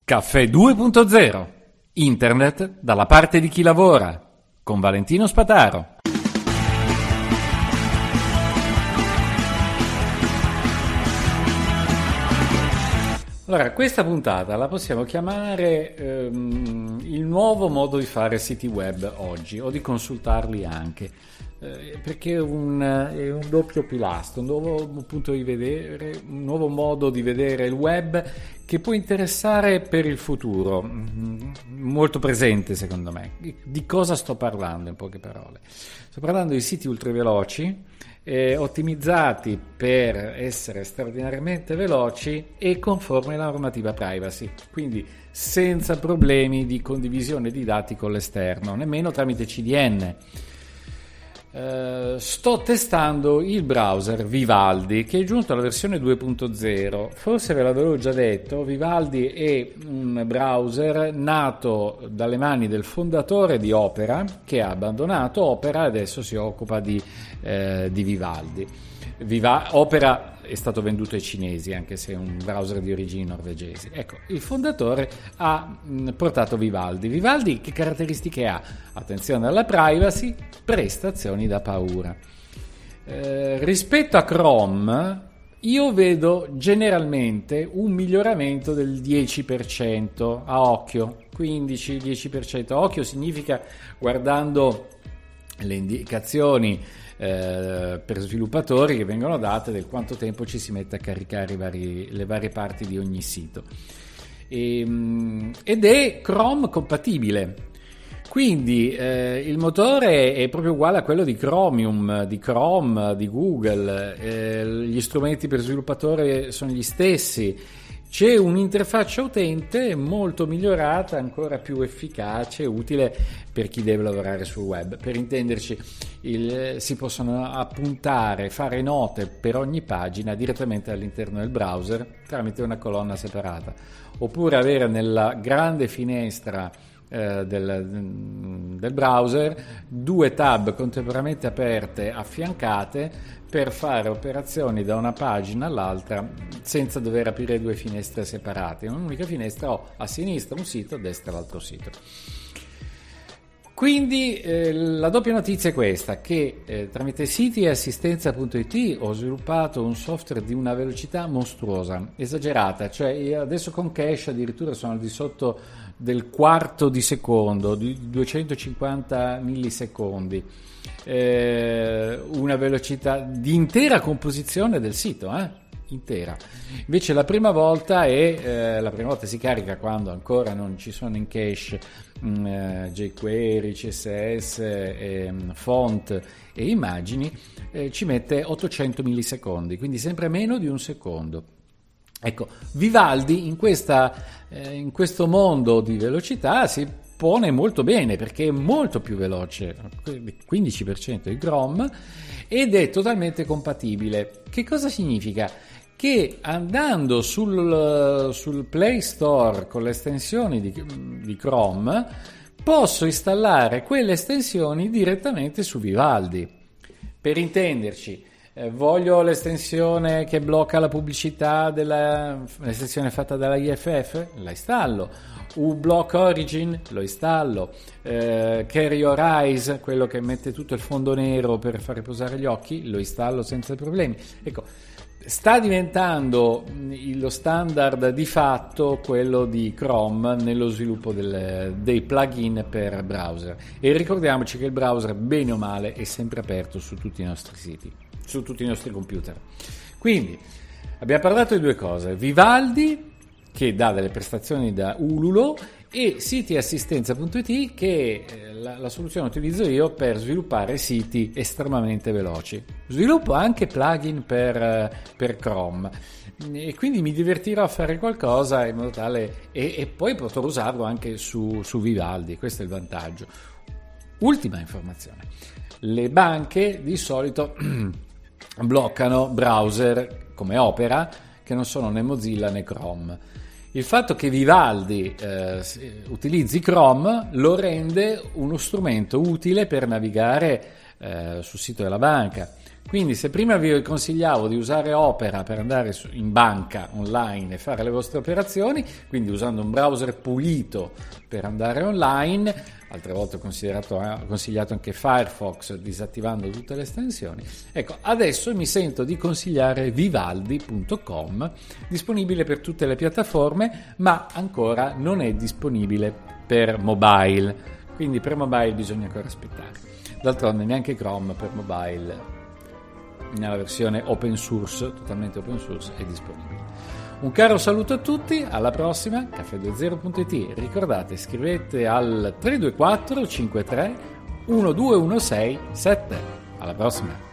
Caffè 2.0. Internet dalla parte di chi lavora. Con Valentino Spataro. Allora, questa puntata la possiamo chiamare il nuovo modo di fare siti web oggi, o di consultarli anche, perché è un doppio pilastro, un nuovo punto di vedere, un nuovo modo di vedere il web che può interessare per il futuro, molto presente secondo me. Di cosa sto parlando in poche parole? Sto parlando di siti ultraveloci, ottimizzati per essere straordinariamente veloci e conformi alla normativa privacy, quindi senza problemi di condivisione di dati con l'esterno, nemmeno tramite CDN. Sto testando il browser Vivaldi, che è giunto alla versione 2.0. Forse ve l'avevo già detto, Vivaldi è un browser nato dalle mani del fondatore di Opera, che ha abbandonato Opera e adesso si occupa di Vivaldi. Opera è stato venduto ai cinesi, anche se è un browser di origini norvegesi. Ecco, il fondatore ha portato Vivaldi. Vivaldi che caratteristiche ha? Attenzione alla privacy, prestazioni da paura. Rispetto a Chrome, io vedo generalmente un miglioramento del 10% a occhio, 15-10%. A occhio significa guardando le indicazioni per sviluppatori che vengono date del quanto tempo ci si mette a caricare le varie parti di ogni sito, ed è Chrome compatibile, quindi il motore è proprio uguale a quello di Chromium, di Chrome, di Google, gli strumenti per sviluppatore sono gli stessi. C'è un'interfaccia utente molto migliorata, ancora più efficace e utile per chi deve lavorare sul web. Per intenderci, si possono appuntare, fare note per ogni pagina direttamente all'interno del browser tramite una colonna separata, oppure avere nella grande finestra del browser due tab contemporaneamente aperte, affiancate, per fare operazioni da una pagina all'altra senza dover aprire due finestre separate. In un'unica finestra ho a sinistra un sito, a destra l'altro sito. Quindi la doppia notizia è questa, che tramite siti e assistenza.it ho sviluppato un software di una velocità mostruosa, esagerata, cioè adesso con cache addirittura sono al di sotto del quarto di secondo, di 250 millisecondi, una velocità di intera composizione del sito, intera. Invece la prima volta si carica quando ancora non ci sono in cache jQuery, CSS, font e immagini, ci mette 800 millisecondi, quindi sempre meno di un secondo. Ecco, Vivaldi in questo mondo di velocità si pone molto bene, perché è molto più veloce, 15% di Chrome, ed è totalmente compatibile. Che cosa significa? Che andando sul Play Store con le estensioni di Chrome posso installare quelle estensioni direttamente su Vivaldi. Per intenderci, voglio l'estensione che blocca la pubblicità, l'estensione fatta dalla IFF? La installo. uBlock Origin? Lo installo. Carry Your Eyes, quello che mette tutto il fondo nero per fare posare gli occhi? Lo installo senza problemi. Ecco, sta diventando lo standard di fatto quello di Chrome nello sviluppo dei plugin per browser, e ricordiamoci che il browser, bene o male, è sempre aperto su tutti i nostri siti, su tutti i nostri computer. Quindi abbiamo parlato di due cose: Vivaldi, che dà delle prestazioni da ululo, e sitiassistenza.it, che è la soluzione che utilizzo io per sviluppare siti estremamente veloci. Sviluppo anche plugin per Chrome, e quindi mi divertirò a fare qualcosa in modo tale, e poi potrò usarlo anche su Vivaldi. Questo è il vantaggio. Ultima informazione: le banche di solito bloccano browser come Opera che non sono né Mozilla né Chrome. Il fatto che Vivaldi utilizzi Chrome lo rende uno strumento utile per navigare sul sito della banca. Quindi se prima vi consigliavo di usare Opera per andare in banca online e fare le vostre operazioni, quindi usando un browser pulito per andare online, altre volte ho consigliato anche Firefox disattivando tutte le estensioni, ecco, adesso mi sento di consigliare Vivaldi.com, disponibile per tutte le piattaforme, ma ancora non è disponibile per mobile, quindi per mobile bisogna ancora aspettare. D'altronde neanche Chrome per mobile nella versione open source, totalmente open source, è disponibile. Un caro saluto a tutti, alla prossima, caffè20.it. Ricordate, scrivete al 324 53 1216 7. Alla prossima.